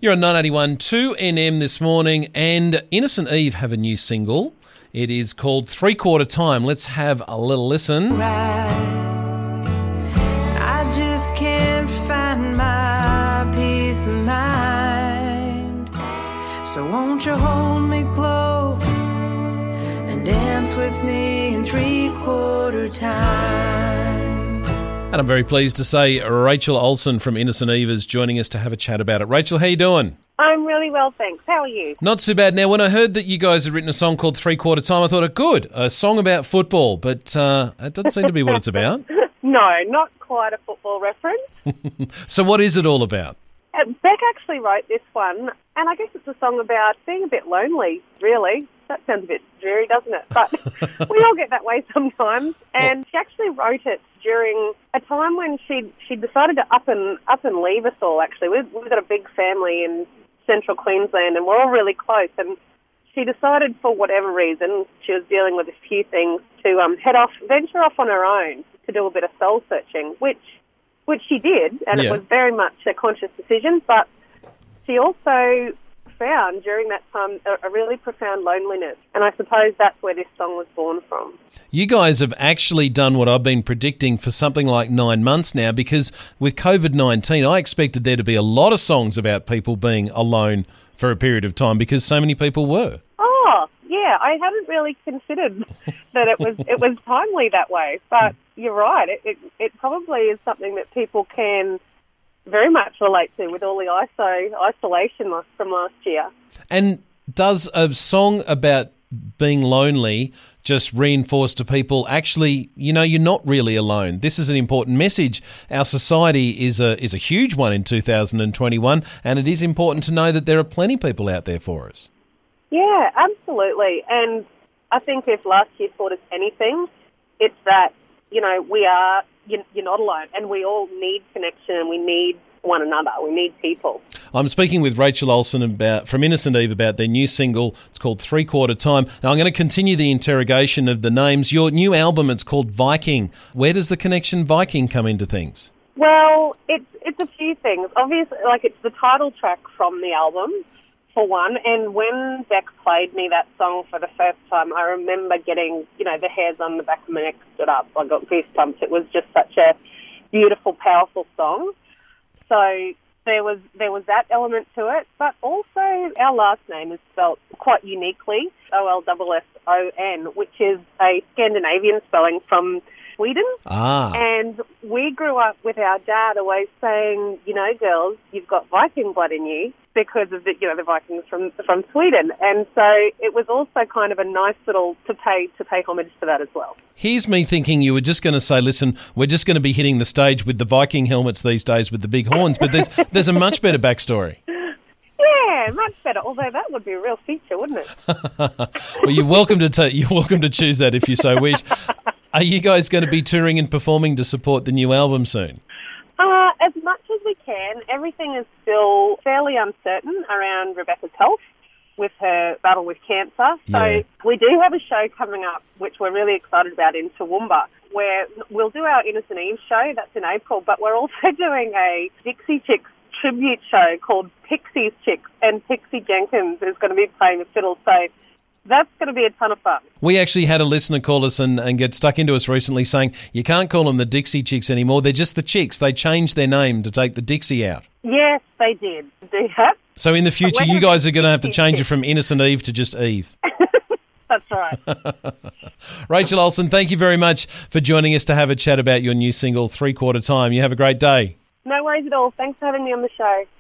You're on 981 2NM this morning, and Innocent Eve have a new single. It is called 3/4 Time. Let's have a little listen. I just can't find my peace of mind. So won't you hold me close and dance with me in 3/4 time? And I'm very pleased to say Rachel Olsen from Innocent Eve is joining us to have a chat about it. Rachel, how you doing? I'm really well, thanks. How are you? Not too bad. Now, when I heard that you guys had written a song called 3/4 Time, I thought, good, a song about football, but it doesn't seem to be what it's about. No, not quite a football reference. So what is it all about? Beck actually wrote this one, and I guess it's a song about being a bit lonely, really. That sounds a bit dreary, doesn't it? But we all get that way sometimes. And she actually wrote it during a time when she decided to up and leave us all, actually. We've got a big family in central Queensland, and we're all really close. And she decided, for whatever reason, she was dealing with a few things, to venture off on her own to do a bit of soul searching, which she did, and It was very much a conscious decision. But she also found during that time a really profound loneliness, and I suppose that's where this song was born from. You guys have actually done what I've been predicting for something like 9 months now, because with COVID-19, I expected there to be a lot of songs about people being alone for a period of time, because so many people were. Oh, yeah, I hadn't really considered that it was timely that way, but you're right. It probably is something that people can very much relate to, with all the isolation from last year. And does a song about being lonely just reinforce to people, actually, you're not really alone? This is an important message. Our society is a huge one in 2021, and it is important to know that there are plenty of people out there for us. Yeah, absolutely. And I think if last year taught us anything, it's that, you're not alone, and we all need connection, and we need one another. We need people. I'm speaking with Rachel Olsen from Innocent Eve about their new single. It's called 3/4 Time. Now, I'm going to continue the interrogation of the names. Your new album, it's called Viking. Where does the connection Viking come into things? Well, it's a few things. Obviously, it's the title track from the album, for one, and when Beck played me that song for the first time, I remember getting, the hairs on the back of my neck stood up. I got goosebumps. It was just such a beautiful, powerful song. So there was that element to it, but also our last name is spelt quite uniquely, Olsson, which is a Scandinavian spelling from Sweden. And we grew up with our dad always saying, girls, you've got Viking blood in you, because of the Vikings from Sweden. And so it was also kind of a nice little to pay homage to that as well. Here's me thinking you were just going to say, listen, we're just going to be hitting the stage with the Viking helmets these days with the big horns, but there's a much better backstory. Yeah, much better. Although that would be a real feature, wouldn't it? Well, you're welcome to choose that if you so wish. Are you guys going to be touring and performing to support the new album soon? As much as we can. Everything is still fairly uncertain around Rebecca's health with her battle with cancer. So we do have a show coming up, which we're really excited about, in Toowoomba, where we'll do our Innocent Eve show. That's in April. But we're also doing a Dixie Chicks tribute show called Pixie's Chicks, and Pixie Jenkins is going to be playing the fiddle. So that's going to be a ton of fun. We actually had a listener call us and get stuck into us recently saying, you can't call them the Dixie Chicks anymore. They're just the Chicks. They changed their name to take the Dixie out. Yes, they did. So in the future, you guys are going to have to change it from Innocent Eve to just Eve. That's right. Rachel Olsen, thank you very much for joining us to have a chat about your new single, 3/4 Time. You have a great day. No worries at all. Thanks for having me on the show.